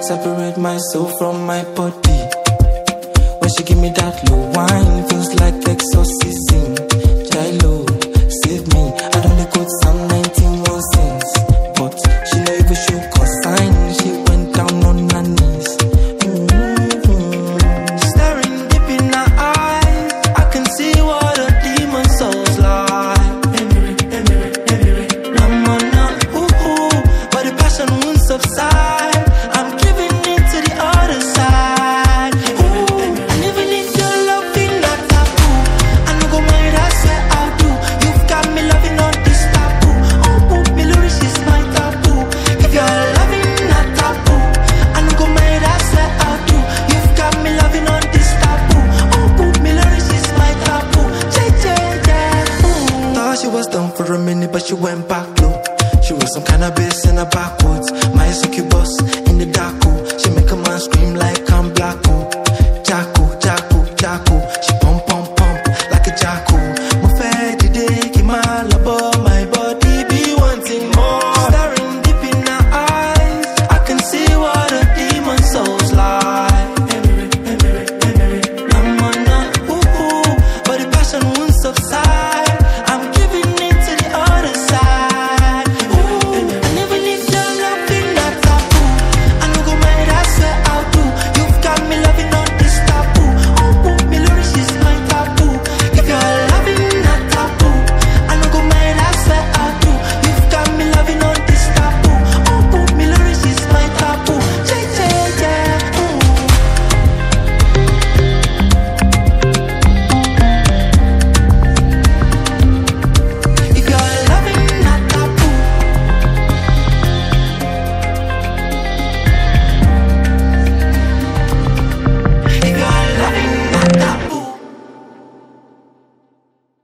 separate my soul from my body. When she give me that low wine, feels like exorcism. Child, save me. I don't let go Psalm 91 sins, but she no even show consign. She went down on her knees. Staring deep in her eyes, I can see what a demon soul's like. I'm on a but the passion won't subside. I'm giving in to the other side. And even if your love is not taboo, I no go mind, I swear I'll do. You've got me loving on this taboo. Melody, she's my taboo. If your loving not taboo, I no go mind, I swear I'll do. You've got me loving on this taboo. Melody, she's my taboo. Thought she was done for a minute, but she went back low. She was some cannabis in her backwards. My succubus in the dark. She make a man scream like I'm black. Jacko,